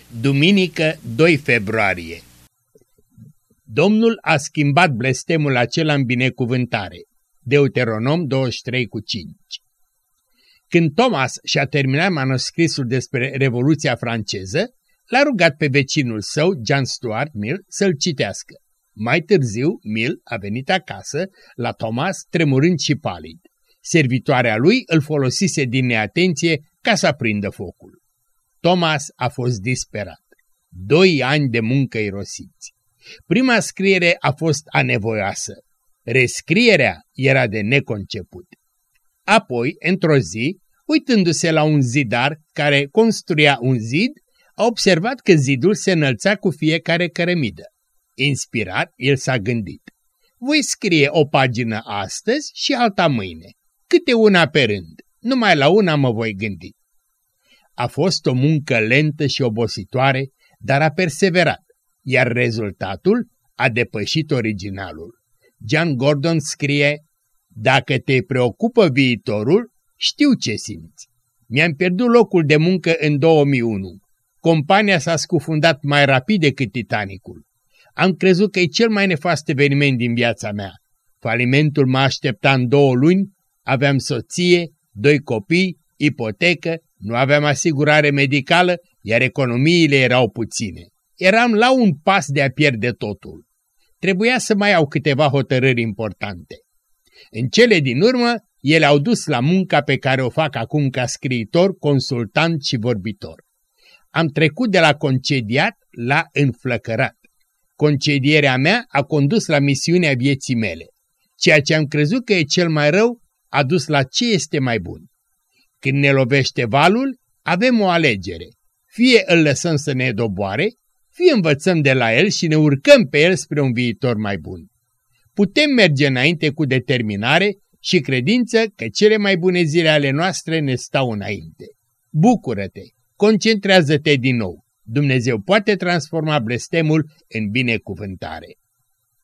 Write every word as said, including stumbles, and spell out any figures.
Duminică, doi februarie. Domnul a schimbat blestemul acela în binecuvântare. Deuteronom douăzeci și trei cu cinci. Când Thomas și-a terminat manuscrisul despre Revoluția franceză, l-a rugat pe vecinul său, John Stuart Mill, să-l citească. Mai târziu, Mill a venit acasă la Thomas, tremurând și palid. Servitoarea lui îl folosise din neatenție ca să aprindă focul. Thomas a fost disperat. Doi ani de muncă irosiți. Prima scriere a fost anevoioasă. Rescrierea era de neconceput. Apoi, într-o zi, uitându-se la un zidar care construia un zid, a observat că zidul se înălța cu fiecare cărămidă. Inspirat, el s-a gândit: voi scrie o pagină astăzi și alta mâine, câte una pe rând, numai la una mă voi gândi. A fost o muncă lentă și obositoare, dar a perseverat, iar rezultatul a depășit originalul. John Gordon scrie: dacă te preocupă viitorul, știu ce simți. Mi-am pierdut locul de muncă în două mii unu. Compania s-a scufundat mai rapid decât Titanicul. Am crezut că e cel mai nefast eveniment din viața mea. Falimentul mă aștepta în două luni, aveam soție, doi copii, ipotecă, nu aveam asigurare medicală, iar economiile erau puține. Eram la un pas de a pierde totul. Trebuia să mai iau câteva hotărâri importante. În cele din urmă, ele au dus la munca pe care o fac acum ca scriitor, consultant și vorbitor. Am trecut de la concediat la înflăcărat. Concedierea mea a condus la misiunea vieții mele. Ceea ce am crezut că e cel mai rău a dus la ce este mai bun. Când ne lovește valul, avem o alegere. Fie îl lăsăm să ne doboare, fie învățăm de la el și ne urcăm pe el spre un viitor mai bun. Putem merge înainte cu determinare și credință că cele mai bune zile ale noastre ne stau înainte. Bucură-te, concentrează-te din nou. Dumnezeu poate transforma blestemul în binecuvântare.